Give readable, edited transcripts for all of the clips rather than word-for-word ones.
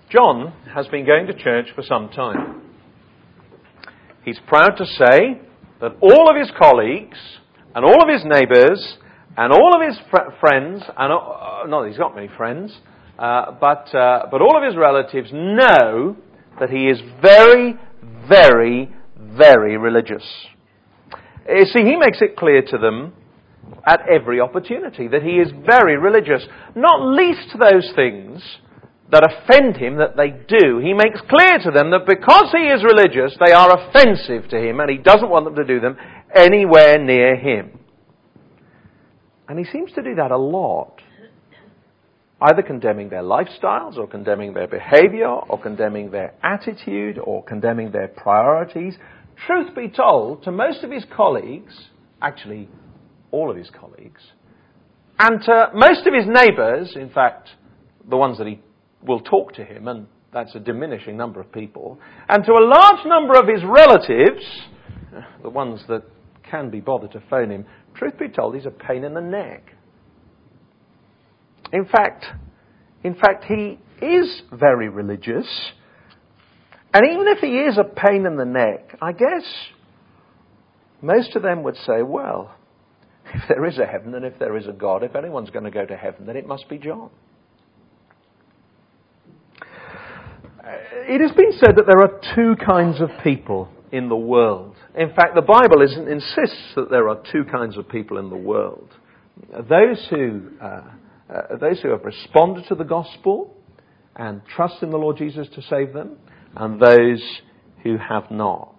John has been going to church for some time. He's proud to say that all of his colleagues and all of his neighbours and all of his friends, and not that he's got many friends, but all of his relatives know that he is very, very, very religious. You see, he makes it clear to them at every opportunity that he is very religious, not least those things that offend him that they do. He makes clear to them that because he is religious, they are offensive to him, and he doesn't want them to do them anywhere near him. And he seems to do that a lot, either condemning their lifestyles, or condemning their behaviour, or condemning their attitude, or condemning their priorities. Truth be told, to most of his colleagues, actually all of his colleagues, and to most of his neighbours, in fact, the ones that he will talk to him, and that's a diminishing number of people, and to a large number of his relatives, the ones that can be bothered to phone him, truth be told, he's a pain in the neck. In fact, he is very religious, and even if he is a pain in the neck, I guess most of them would say, well, if there is a heaven and if there is a God, if anyone's going to go to heaven, then it must be John. It has been said that there are two kinds of people in the world. In fact, the Bible insists that there are two kinds of people in the world. Those who have responded to the gospel and trust in the Lord Jesus to save them, and those who have not.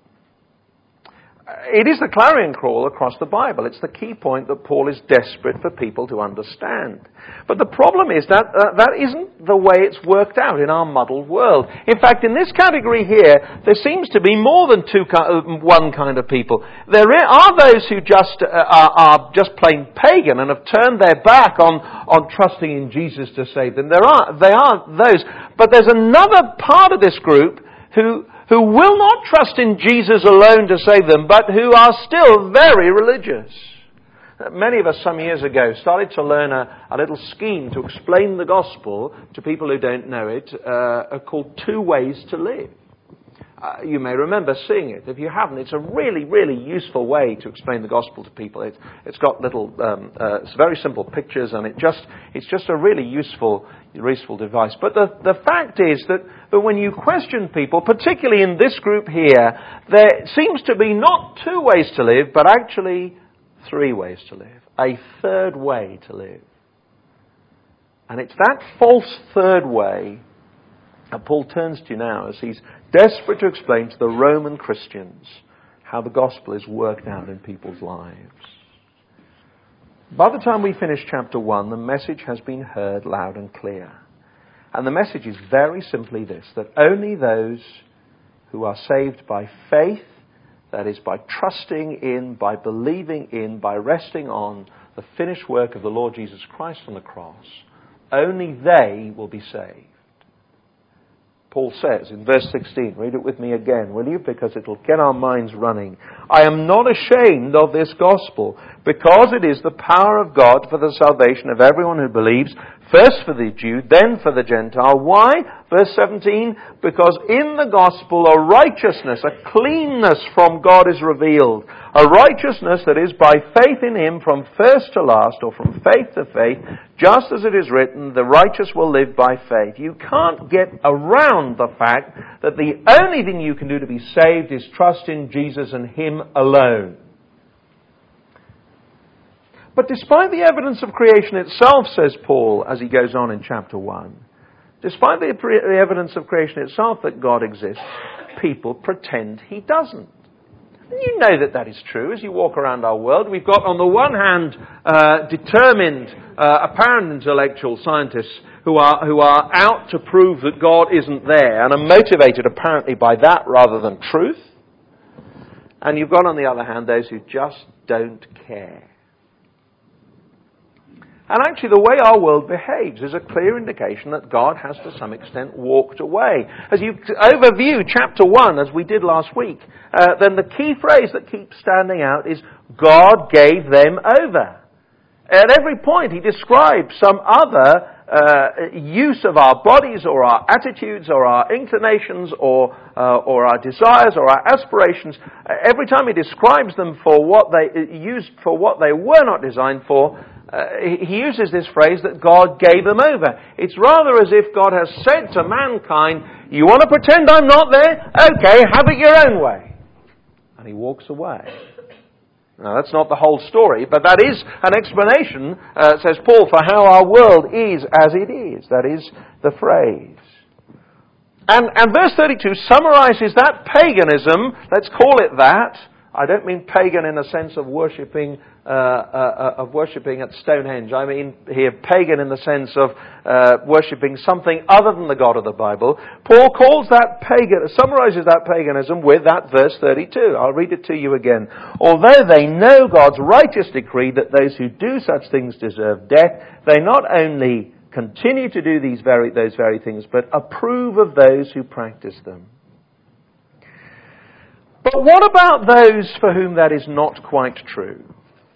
It is the clarion call across the Bible. It's the key point that Paul is desperate for people to understand. But the problem is that that isn't the way it's worked out in our muddled world. In fact, in this category here, there seems to be more than one kind of people. There are those who are just plain pagan and have turned their back on trusting in Jesus to save them. They are those. But there's another part of this group who will not trust in Jesus alone to save them, but who are still very religious. Many of us some years ago started to learn a little scheme to explain the gospel to people who don't know it, called Two Ways to Live. You may remember seeing it. If you haven't, it's a really, really useful way to explain the gospel to people. It's got little, it's very simple pictures, and it's just a really useful device. But the fact is that when you question people, particularly in this group here, there seems to be not two ways to live, but actually three ways to live. A third way to live. And it's that false third way that Paul turns to now as he's desperate to explain to the Roman Christians how the gospel is worked out in people's lives. By the time we finish chapter 1, the message has been heard loud and clear. And the message is very simply this, that only those who are saved by faith, that is, by trusting in, by believing in, by resting on the finished work of the Lord Jesus Christ on the cross, only they will be saved. Paul says in verse 16, read it with me again, will you? Because it'll get our minds running. I am not ashamed of this gospel, because it is the power of God for the salvation of everyone who believes, first for the Jew, then for the Gentile. Why? Verse 17, because in the gospel a righteousness, a cleanness from God is revealed. A righteousness that is by faith in Him from first to last, or from faith to faith, just as it is written, the righteous will live by faith. You can't get around the fact that the only thing you can do to be saved is trust in Jesus and Him alone. But despite the evidence of creation itself, says Paul as he goes on in chapter 1, despite the evidence of creation itself that God exists, people pretend He doesn't. And you know that is true as you walk around our world. We've got, on the one hand, determined, apparent intellectual scientists who are out to prove that God isn't there and are motivated apparently by that rather than truth. And you've got, on the other hand, those who just don't care. And actually the way our world behaves is a clear indication that God has to some extent walked away. As you overview chapter 1, as we did last week, then the key phrase that keeps standing out is, God gave them over. At every point he describes some other use of our bodies or our attitudes or our inclinations or our desires or our aspirations, every time he describes them for what they used for what they were not designed for, he uses this phrase that God gave them over. It's rather as if God has said to mankind, you want to pretend I'm not there? Okay, have it your own way. And he walks away. Now, that's not the whole story, but that is an explanation, says Paul, for how our world is as it is. That is the phrase. And verse 32 summarizes that paganism, let's call it that. I don't mean pagan in the sense of worshipping at Stonehenge. I mean here pagan in the sense of worshipping something other than the God of the Bible. Paul calls that summarizes that paganism with that verse 32. I'll read it to you again. Although they know God's righteous decree that those who do such things deserve death, they not only continue to do those very things, but approve of those who practice them. But what about those for whom that is not quite true?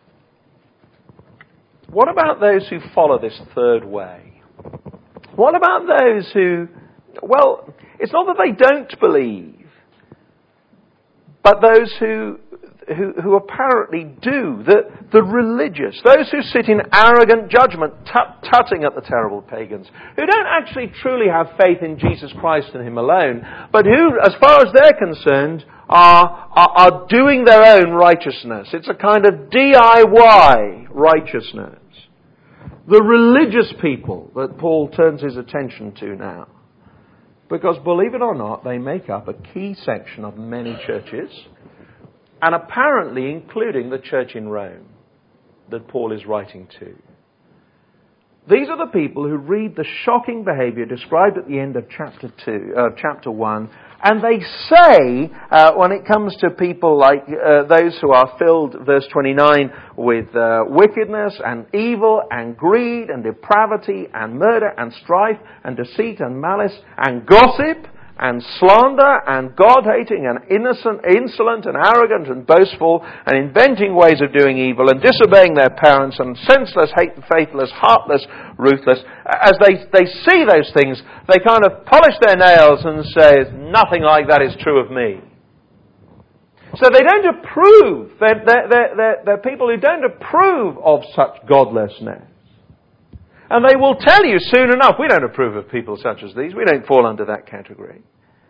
What about those who follow this third way? What about those who, well, it's not that they don't believe, but those who apparently do, the religious, those who sit in arrogant judgment, tutting at the terrible pagans, who don't actually truly have faith in Jesus Christ and Him alone, but who, as far as they're concerned, are doing their own righteousness. It's a kind of DIY righteousness. The religious people that Paul turns his attention to now. Because believe it or not, they make up a key section of many churches, and apparently including the church in Rome that Paul is writing to. These are the people who read the shocking behavior described at the end of chapter 1, and they say, when it comes to people like those who are filled, verse 29, with wickedness and evil and greed and depravity and murder and strife and deceit and malice and gossip and slander and God-hating and insolent and arrogant and boastful and inventing ways of doing evil and disobeying their parents and senseless, faithless, heartless, ruthless. As they see those things, they kind of polish their nails and say, nothing like that is true of me. So they don't approve. They're people who don't approve of such godlessness. And they will tell you soon enough, we don't approve of people such as these. We don't fall under that category.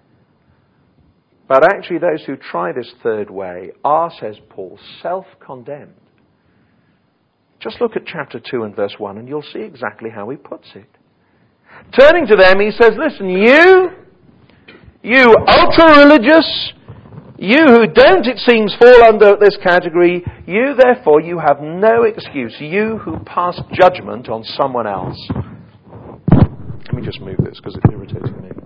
But actually those who try this third way are, says Paul, self-condemned. Just look at chapter 2 and verse 1 and you'll see exactly how he puts it. Turning to them, he says, listen, you ultra-religious, you who don't, it seems, fall under this category, you, therefore, you have no excuse. You who pass judgment on someone else. Let me just move this because it's irritating me.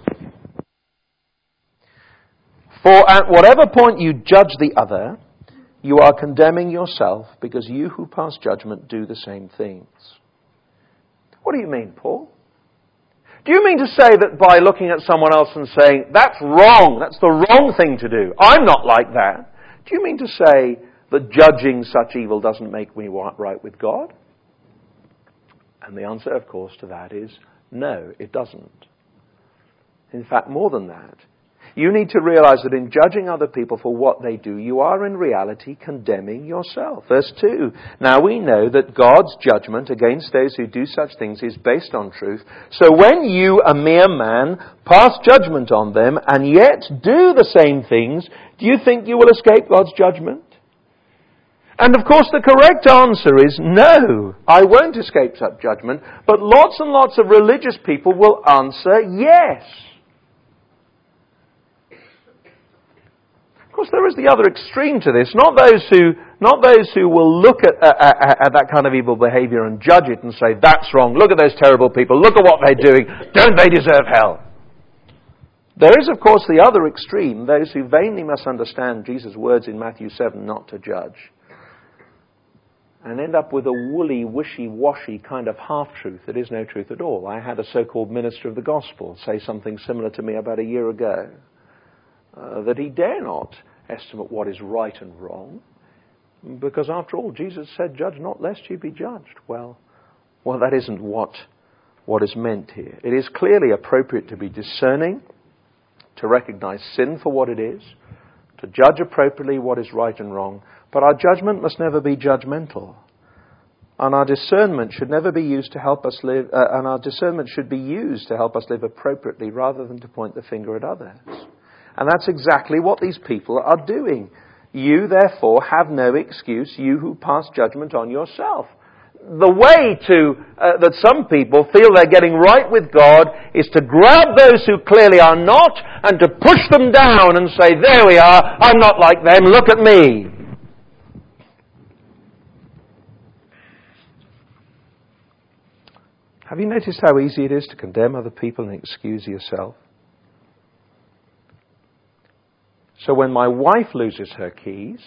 For at whatever point you judge the other, you are condemning yourself because you who pass judgment do the same things. What do you mean, Paul? Do you mean to say that by looking at someone else and saying, that's wrong, that's the wrong thing to do, I'm not like that? Do you mean to say that judging such evil doesn't make me right with God? And the answer, of course, to that is no, it doesn't. In fact, more than that, you need to realize that in judging other people for what they do, you are in reality condemning yourself. Verse 2, now we know that God's judgment against those who do such things is based on truth. So when you, a mere man, pass judgment on them and yet do the same things, do you think you will escape God's judgment? And of course the correct answer is no, I won't escape such judgment. But lots and lots of religious people will answer yes. Of course, there is the other extreme to this. Not those who will look at that kind of evil behavior and judge it and say, that's wrong. Look at those terrible people. Look at what they're doing. Don't they deserve hell? There is, of course, the other extreme. Those who vainly misunderstand Jesus' words in Matthew 7, not to judge. And end up with a woolly, wishy-washy kind of half-truth that is no truth at all. I had a so-called minister of the gospel say something similar to me about a year ago. That he dare not estimate what is right and wrong, because after all, Jesus said, judge not lest you be judged. Well, that isn't what what is meant here. It is clearly appropriate to be discerning, to recognize sin for what it is, to judge appropriately what is right and wrong, but our judgment must never be judgmental. And our discernment should never be used to help us live, and our discernment should be used to help us live appropriately rather than to point the finger at others. And that's exactly what these people are doing. You, therefore, have no excuse, you who pass judgment on yourself. The way that some people feel they're getting right with God is to grab those who clearly are not and to push them down and say, there we are, I'm not like them, look at me. Have you noticed how easy it is to condemn other people and excuse yourself? So when my wife loses her keys,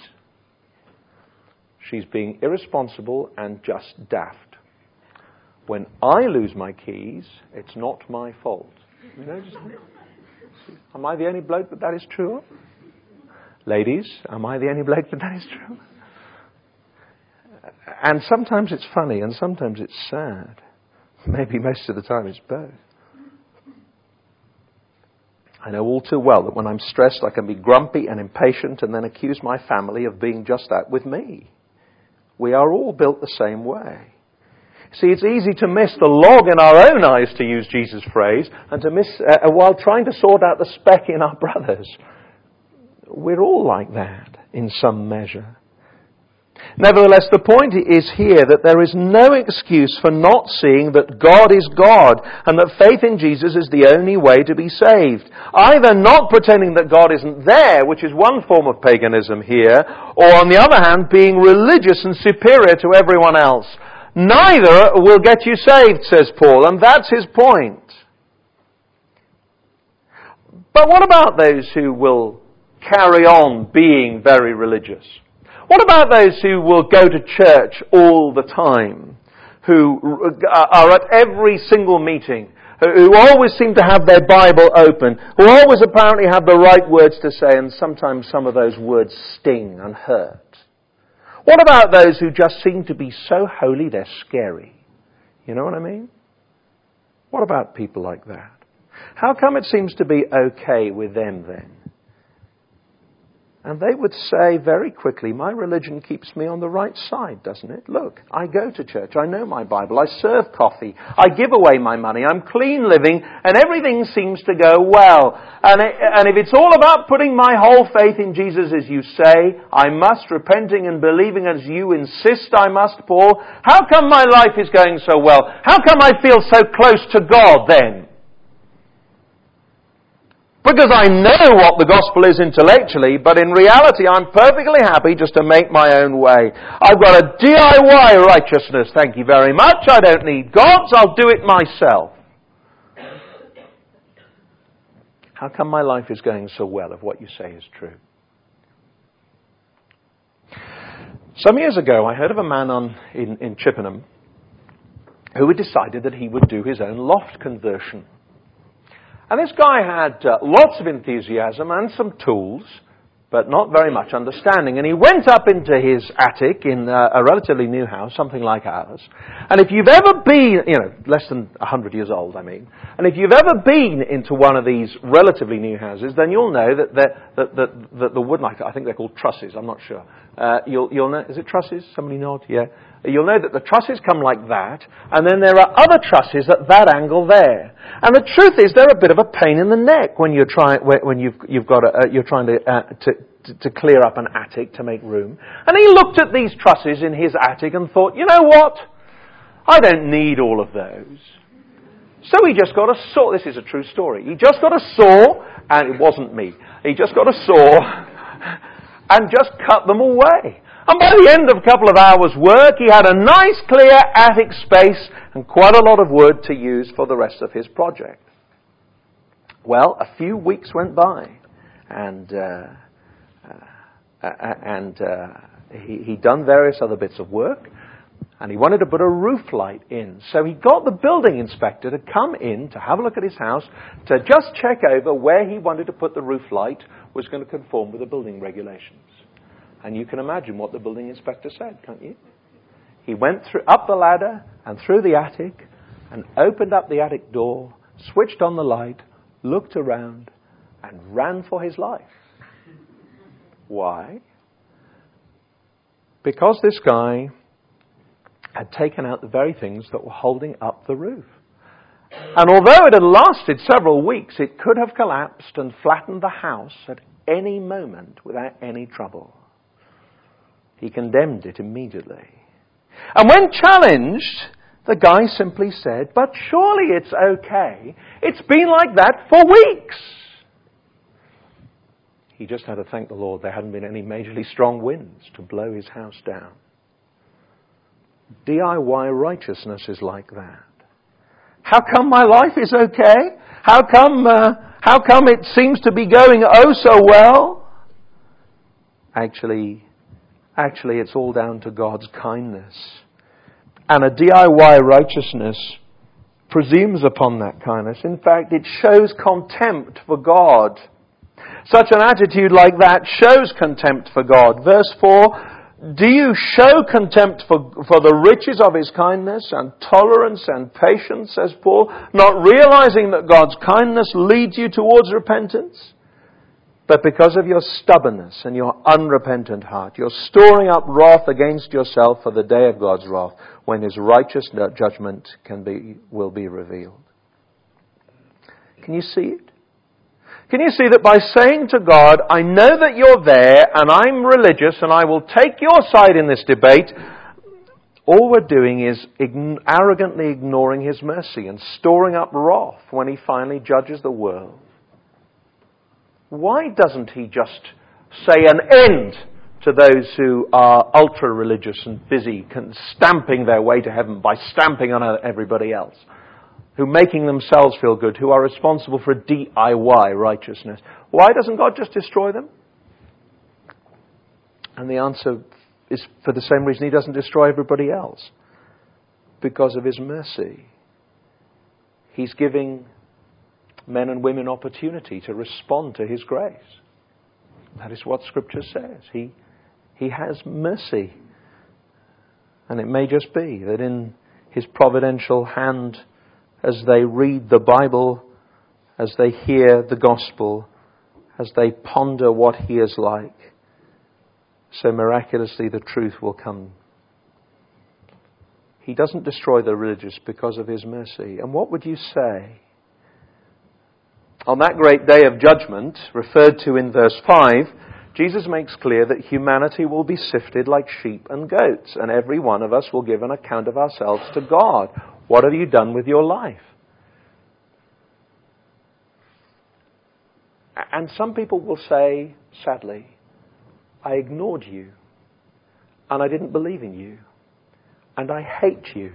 she's being irresponsible and just daft. When I lose my keys, it's not my fault. You know, am I the only bloke that is true of? Ladies, am I the only bloke that is true of? And sometimes it's funny and sometimes it's sad. Maybe most of the time it's both. I know all too well that when I'm stressed I can be grumpy and impatient and then accuse my family of being just that with me. We are all built the same way. See, it's easy to miss the log in our own eyes, to use Jesus' phrase, and to miss while trying to sort out the speck in our brothers. We're all like that in some measure. Nevertheless, the point is here that there is no excuse for not seeing that God is God and that faith in Jesus is the only way to be saved. Either not pretending that God isn't there, which is one form of paganism here, or on the other hand, being religious and superior to everyone else. Neither will get you saved, says Paul, and that's his point. But what about those who will carry on being very religious? What about those who will go to church all the time, who are at every single meeting, who always seem to have their Bible open, who always apparently have the right words to say, and sometimes some of those words sting and hurt? What about those who just seem to be so holy they're scary? You know what I mean? What about people like that? How come it seems to be okay with them then? And they would say very quickly, my religion keeps me on the right side, doesn't it? Look, I go to church, I know my Bible, I serve coffee, I give away my money, I'm clean living, and everything seems to go well. And if it's all about putting my whole faith in Jesus as you say, I must, repenting and believing as you insist I must, Paul, how come my life is going so well? How come I feel so close to God then? Because I know what the gospel is intellectually, but in reality I'm perfectly happy just to make my own way. I've got a DIY righteousness, thank you very much. I don't need God's, I'll do it myself. How come my life is going so well if what you say is true? Some years ago I heard of a man in Chippenham who had decided that he would do his own loft conversion. And this guy had lots of enthusiasm and some tools, but not very much understanding. And he went up into his attic in a relatively new house, something like ours. And if you've ever been, less than 100 years old, I mean, and if you've ever been into one of these relatively new houses, then you'll know that the wood, I think they're called trusses, I'm not sure. You'll know, is it trusses? Somebody nod? Yeah. You'll know that the trusses come like that, and then there are other trusses at that angle there. And the truth is, they're a bit of a pain in the neck when you're trying to clear up an attic to make room. And he looked at these trusses in his attic and thought, you know what? I don't need all of those. So he just got a saw. This is a true story. He just got a saw, and it wasn't me. He just got a saw and just cut them away. And by the end of a couple of hours' work, he had a nice clear attic space and quite a lot of wood to use for the rest of his project. Well, a few weeks went by, and he'd done various other bits of work, and he wanted to put a roof light in. So he got the building inspector to come in to have a look at his house, to just check over where he wanted to put the roof light was going to conform with the building regulations. And you can imagine what the building inspector said, can't you? He went up the ladder and through the attic and opened up the attic door, switched on the light, looked around, and ran for his life. Why? Because this guy had taken out the very things that were holding up the roof. And although it had lasted several weeks, it could have collapsed and flattened the house at any moment without any trouble. He condemned it immediately. And when challenged, the guy simply said, "But surely it's okay. It's been like that for weeks." He just had to thank the Lord there hadn't been any majorly strong winds to blow his house down. DIY righteousness is like that. How come my life is okay? How come it seems to be going oh so well? Actually, it's all down to God's kindness. And a DIY righteousness presumes upon that kindness. In fact, it shows contempt for God. Such an attitude like that shows contempt for God. Verse 4, do you show contempt for the riches of His kindness and tolerance and patience, says Paul, not realizing that God's kindness leads you towards repentance? But because of your stubbornness and your unrepentant heart, you're storing up wrath against yourself for the day of God's wrath, when His righteous judgment will be revealed. Can you see it? Can you see that by saying to God, I know that you're there and I'm religious and I will take your side in this debate, all we're doing is arrogantly ignoring His mercy and storing up wrath when He finally judges the world. Why doesn't He just say an end to those who are ultra-religious and busy stamping their way to heaven by stamping on everybody else? Who are making themselves feel good, who are responsible for DIY righteousness. Why doesn't God just destroy them? And the answer is for the same reason He doesn't destroy everybody else. Because of His mercy. He's giving men and women opportunity to respond to His grace. That is what Scripture says. He has mercy. And it may just be that in His providential hand, as they read the Bible, as they hear the gospel, as they ponder what He is like, so miraculously the truth will come. He doesn't destroy the religious because of His mercy. And what would you say? On that great day of judgment, referred to in verse 5, Jesus makes clear that humanity will be sifted like sheep and goats, and every one of us will give an account of ourselves to God. What have you done with your life? And some people will say, sadly, I ignored you, and I didn't believe in you, and I hate you.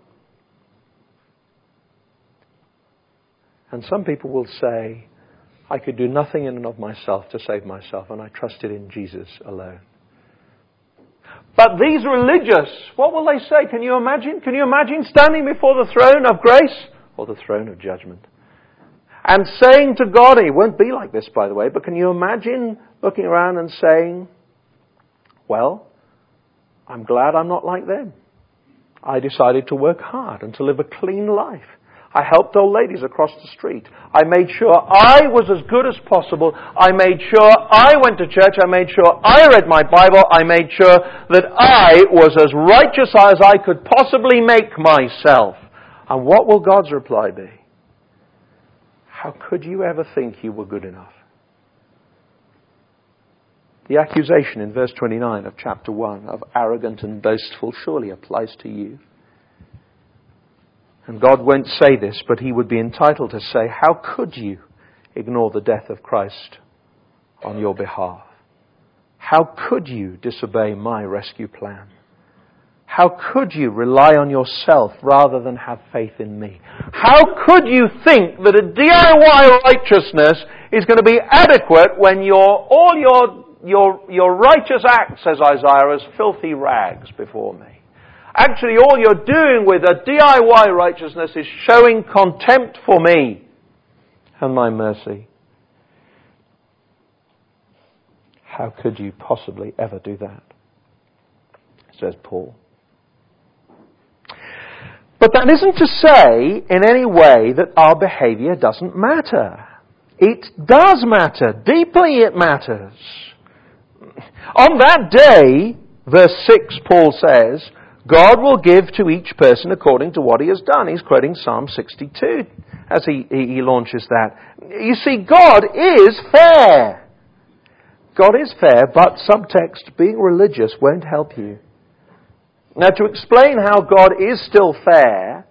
And some people will say, I could do nothing in and of myself to save myself, and I trusted in Jesus alone. But these religious, what will they say? Can you imagine? Can you imagine standing before the throne of grace or the throne of judgment and saying to God, it won't be like this, by the way, but can you imagine looking around and saying, well, I'm glad I'm not like them. I decided to work hard and to live a clean life. I helped old ladies across the street. I made sure I was as good as possible. I made sure I went to church. I made sure I read my Bible. I made sure that I was as righteous as I could possibly make myself. And what will God's reply be? How could you ever think you were good enough? The accusation in verse 29 of chapter 1 of arrogant and boastful surely applies to you. And God won't say this, but He would be entitled to say, how could you ignore the death of Christ on your behalf? How could you disobey my rescue plan? How could you rely on yourself rather than have faith in me? How could you think that a DIY righteousness is going to be adequate when all your righteous acts, says Isaiah, are as filthy rags before me? Actually, all you're doing with a DIY righteousness is showing contempt for me and my mercy. How could you possibly ever do that? Says Paul. But that isn't to say in any way that our behavior doesn't matter. It does matter. Deeply it matters. On that day, verse 6, Paul says, God will give to each person according to what he has done. He's quoting Psalm 62 as he launches that. You see, God is fair. God is fair, but subtext, being religious won't help you. Now, to explain how God is still fair,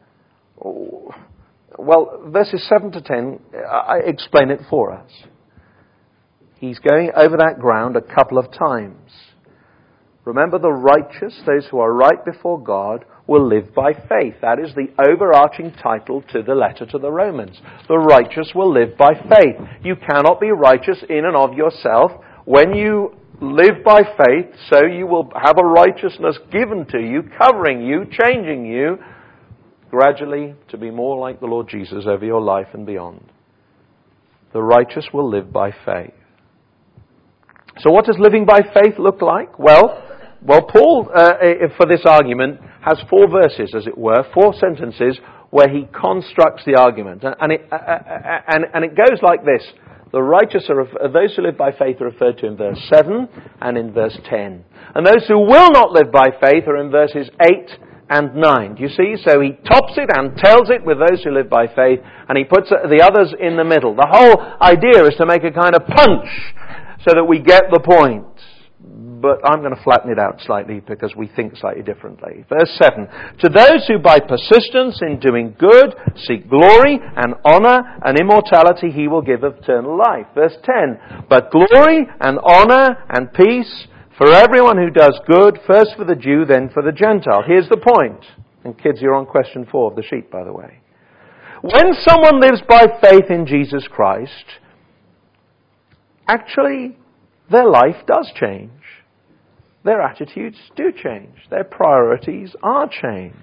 well, verses 7 to 10 explain it for us. He's going over that ground a couple of times. Remember, the righteous, those who are right before God, will live by faith. That is the overarching title to the letter to the Romans. The righteous will live by faith. You cannot be righteous in and of yourself. When you live by faith, so you will have a righteousness given to you, covering you, changing you, gradually to be more like the Lord Jesus over your life and beyond. The righteous will live by faith. So what does living by faith look like? Well, Paul, for this argument, has 4 verses, as it were, 4 sentences where he constructs the argument. And it goes like this. The righteous are those who live by faith are referred to in verse 7 and in verse 10. And those who will not live by faith are in verses 8 and 9. Do you see? So he tops it and tells it with those who live by faith, and he puts the others in the middle. The whole idea is to make a kind of punch so that we get the point. But I'm going to flatten it out slightly because we think slightly differently. Verse 7. To those who by persistence in doing good seek glory and honor and immortality, he will give eternal life. Verse 10. But glory and honor and peace for everyone who does good, first for the Jew, then for the Gentile. Here's the point. And kids, you're on question 4 of the sheet, by the way. When someone lives by faith in Jesus Christ, actually, their life does change. Their attitudes do change. Their priorities are changed.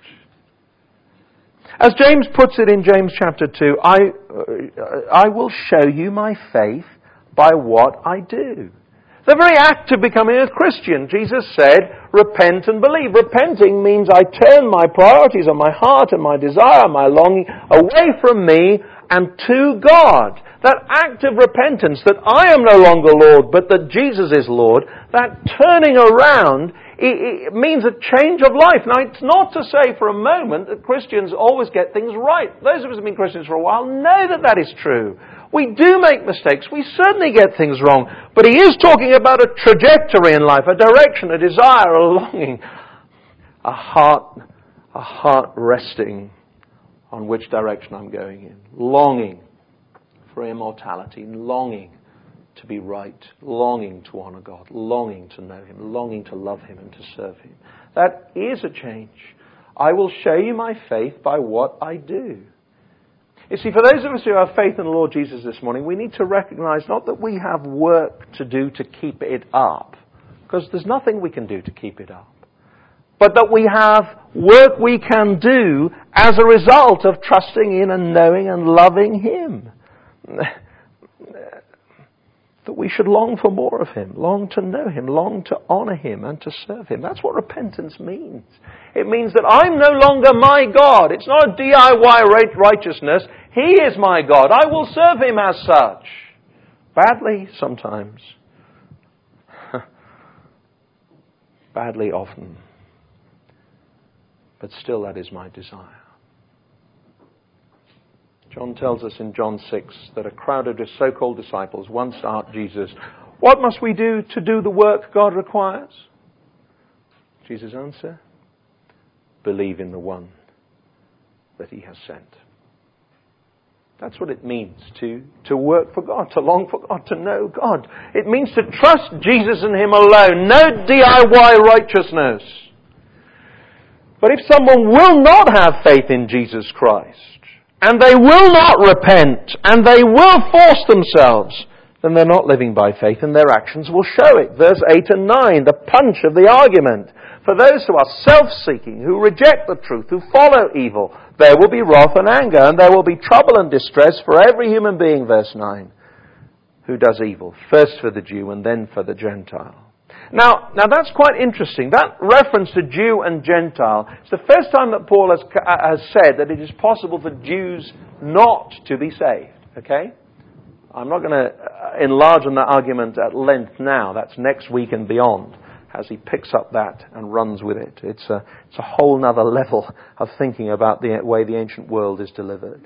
As James puts it in James chapter 2, I will show you my faith by what I do. The very act of becoming a Christian, Jesus said, repent and believe. Repenting means I turn my priorities and my heart and my desire and my longing away from me and to God. That act of repentance, that I am no longer Lord, but that Jesus is Lord, that turning around, it means a change of life. Now, it's not to say for a moment that Christians always get things right. Those of us who have been Christians for a while know that that is true. We do make mistakes. We certainly get things wrong. But he is talking about a trajectory in life, a direction, a desire, a longing, a heart resting on which direction I'm going in. Longing for immortality, longing to be right, longing to honor God, longing to know Him, longing to love Him and to serve Him. That is a change. I will show you my faith by what I do. You see, for those of us who have faith in the Lord Jesus this morning, we need to recognize not that we have work to do to keep it up, because there's nothing we can do to keep it up, but that we have work we can do as a result of trusting in and knowing and loving Him. That we should long for more of Him, long to know Him, long to honor Him and to serve Him. That's what repentance means. It means that I'm no longer my God. It's not a DIY righteousness. He is my God. I will serve Him as such. Badly sometimes. Badly often. But still that is my desire. John tells us in John 6 that a crowd of so-called disciples once asked Jesus, what must we do to do the work God requires? Jesus' answer, believe in the one that He has sent. That's what it means to work for God, to long for God, to know God. It means to trust Jesus and Him alone. No DIY righteousness. But if someone will not have faith in Jesus Christ, and they will not repent, and they will force themselves, then they're not living by faith, and their actions will show it. Verse 8 and 9, the punch of the argument. For those who are self-seeking, who reject the truth, who follow evil, there will be wrath and anger, and there will be trouble and distress for every human being, verse 9, who does evil, first for the Jew and then for the Gentile. Now that's quite interesting. That reference to Jew and Gentile, it's the first time that Paul has said that it is possible for Jews not to be saved. Okay? I'm not going to enlarge on that argument at length now. That's next week and beyond, as he picks up that and runs with it. It's a whole nother level of thinking about the way the ancient world is delivered.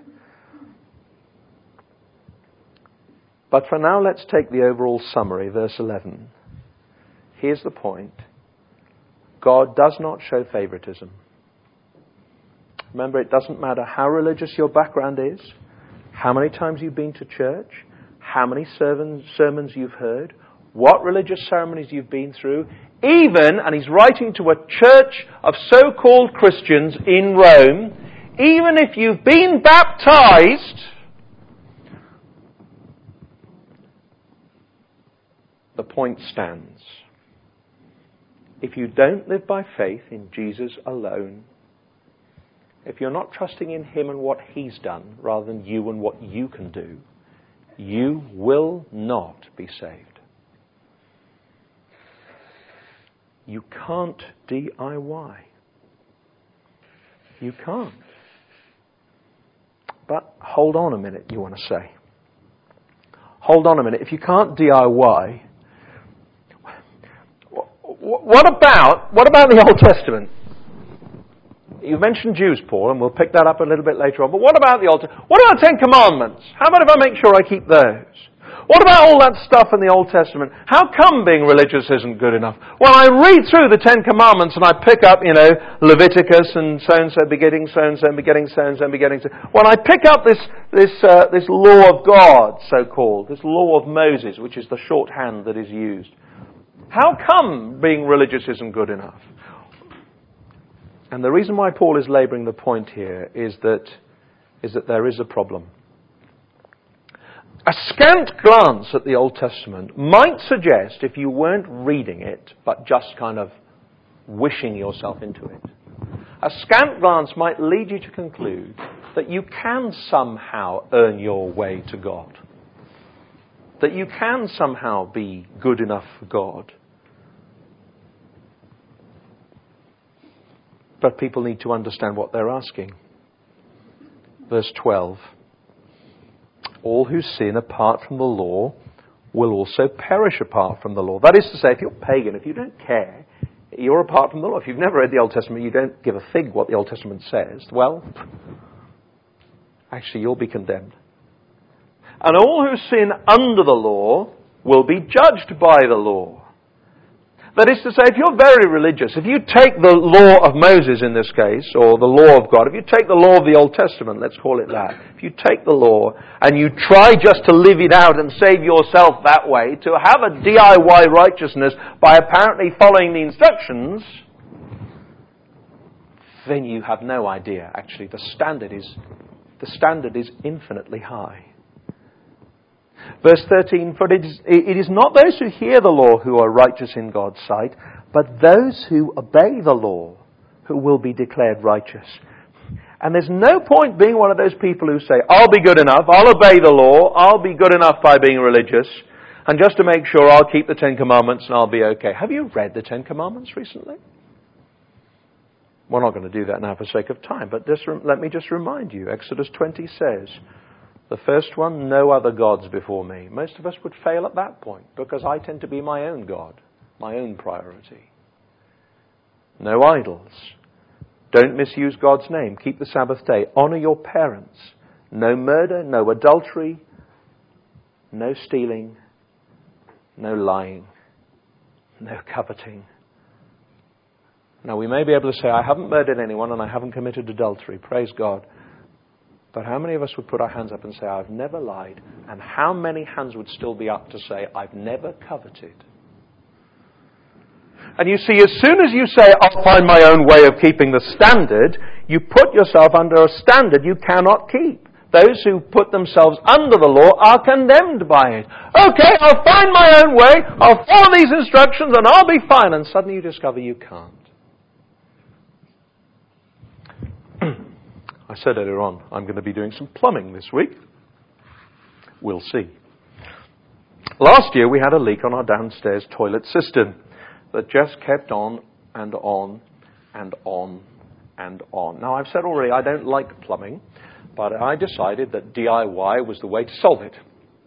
But for now, let's take the overall summary, verse 11. Here's the point. God does not show favoritism. Remember, it doesn't matter how religious your background is, how many times you've been to church, how many sermons you've heard, what religious ceremonies you've been through, even, and he's writing to a church of so-called Christians in Rome, even if you've been baptized, the point stands. If you don't live by faith in Jesus alone, if you're not trusting in Him and what He's done, rather than you and what you can do, you will not be saved. You can't DIY. You can't. But hold on a minute, you want to say. Hold on a minute. If you can't DIY, what about the Old Testament? You mentioned Jews, Paul, and we'll pick that up a little bit later on. But what about the What about the Ten Commandments? How about if I make sure I keep those? What about all that stuff in the Old Testament? How come being religious isn't good enough? Well, I read through the Ten Commandments and I pick up, Leviticus and so-and-so begetting so-and-so begetting so-and-so begetting so. When I pick up this law of God, so-called, this law of Moses, which is the shorthand that is used, how come being religious isn't good enough? And the reason why Paul is labouring the point here is that there is a problem. A scant glance at the Old Testament might suggest, if you weren't reading it, but just kind of wishing yourself into it, a scant glance might lead you to conclude that you can somehow earn your way to God. That you can somehow be good enough for God. But people need to understand what they're asking. Verse 12. All who sin apart from the law will also perish apart from the law. That is to say, if you're pagan, if you don't care, you're apart from the law. If you've never read the Old Testament, you don't give a fig what the Old Testament says, well, actually you'll be condemned. And all who sin under the law will be judged by the law. That is to say, if you're very religious, if you take the law of Moses in this case, or the law of God, if you take the law of the Old Testament, let's call it that, if you take the law and you try just to live it out and save yourself that way, to have a DIY righteousness by apparently following the instructions, then you have no idea. Actually, the standard is infinitely high. Verse 13, for it is not those who hear the law who are righteous in God's sight, but those who obey the law who will be declared righteous. And there's no point being one of those people who say, I'll be good enough, I'll obey the law, I'll be good enough by being religious, and just to make sure I'll keep the Ten Commandments and I'll be okay. Have you read the Ten Commandments recently? We're not going to do that now for sake of time, but let me just remind you, Exodus 20 says, the first one, no other gods before me. Most of us would fail at that point because I tend to be my own God, my own priority. No idols. Don't misuse God's name. Keep the Sabbath day. Honor your parents. No murder, no adultery, no stealing, no lying, no coveting. Now we may be able to say, I haven't murdered anyone and I haven't committed adultery. Praise God. But how many of us would put our hands up and say, I've never lied? And how many hands would still be up to say, I've never coveted? And you see, as soon as you say, I'll find my own way of keeping the standard, you put yourself under a standard you cannot keep. Those who put themselves under the law are condemned by it. Okay, I'll find my own way, I'll follow these instructions, and I'll be fine. And suddenly you discover you can't. I said earlier on, I'm going to be doing some plumbing this week. We'll see. Last year we had a leak on our downstairs toilet cistern. that just kept on and on and on and on. Now, I've said already I don't like plumbing, but I decided that DIY was the way to solve it.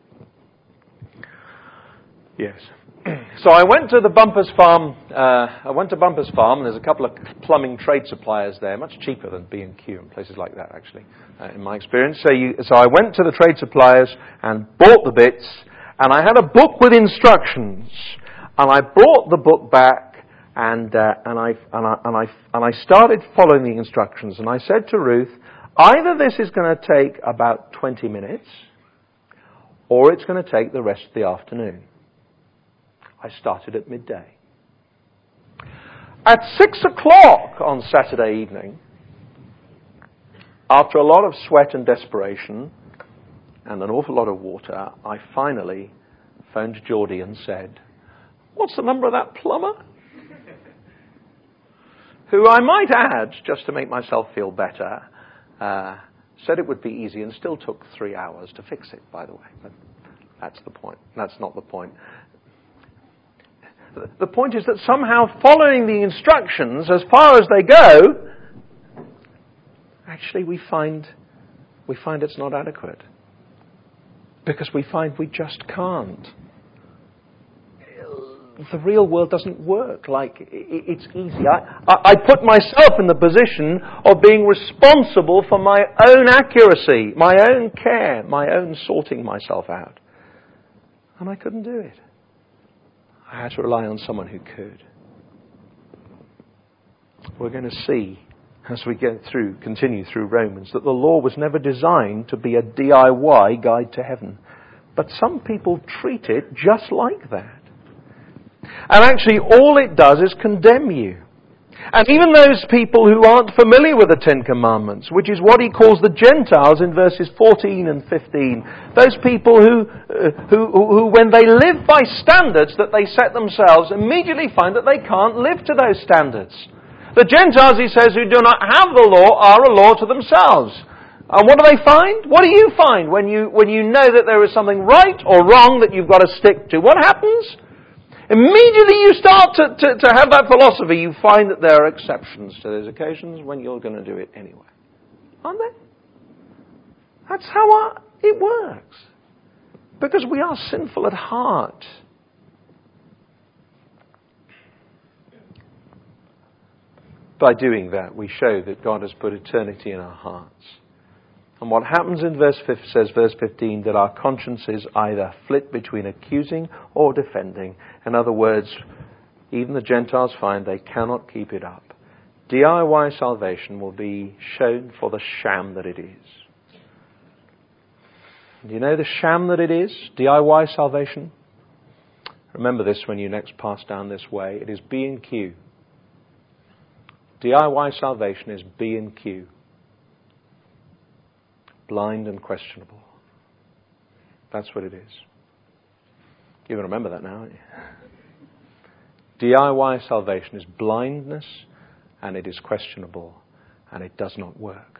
Yes. So I went to the Bumpers Farm. And there's a couple of plumbing trade suppliers there, much cheaper than B&Q and places like that, actually, in my experience. So I went to the trade suppliers and bought the bits, and I had a book with instructions, and I brought the book back, and I started following the instructions, and I said to Ruth, either this is going to take about 20 minutes, or it's going to take the rest of the afternoon. I started at midday. At 6 o'clock on Saturday evening, after a lot of sweat and desperation and an awful lot of water, I finally phoned Geordie and said, "What's the number of that plumber?" Who I might add, just to make myself feel better, said it would be easy and still took 3 hours to fix it, by the way. But that's the point. That's not the point. The point is that somehow following the instructions as far as they go, actually we find it's not adequate. Because we find we just can't. The real world doesn't work like it's easy. I put myself in the position of being responsible for my own accuracy, my own care, my own sorting myself out. And I couldn't do it. I had to rely on someone who could. We're going to see, as we continue through Romans, that the law was never designed to be a DIY guide to heaven. But some people treat it just like that. And actually, all it does is condemn you. And even those people who aren't familiar with the Ten Commandments, which is what he calls the Gentiles in verses 14 and 15, those people who when they live by standards that they set themselves, immediately find that they can't live to those standards. The Gentiles, he says, who do not have the law are a law to themselves. And what do they find? What do you find when you know that there is something right or wrong that you've got to stick to? What happens? Immediately you start to have that philosophy, you find that there are exceptions to those occasions when you're going to do it anyway. Aren't there? That's how it works. Because we are sinful at heart. By doing that, we show that God has put eternity in our hearts. And what happens in verse 15, that our consciences either flit between accusing or defending. In other words, even the Gentiles find they cannot keep it up. DIY salvation will be shown for the sham that it is. Do you know the sham that it is? DIY salvation? Remember this when you next pass down this way. It is B&Q. DIY salvation is B&Q. Blind and questionable. That's what it is. You can remember that now, aren't you? DIY salvation is blindness, and it is questionable, and it does not work.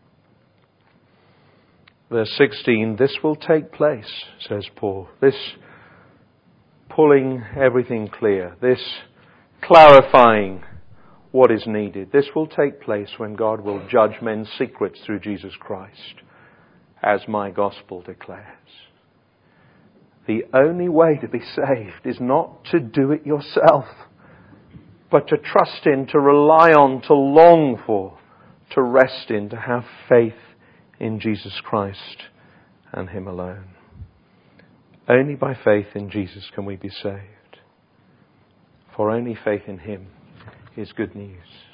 Verse 16, this will take place, says Paul. This pulling everything clear, this clarifying what is needed. This will take place when God will judge men's secrets through Jesus Christ, as my gospel declares. The only way to be saved is not to do it yourself, but to trust in, to rely on, to long for, to rest in, to have faith in Jesus Christ and Him alone. Only by faith in Jesus can we be saved. For only faith in Him is good news.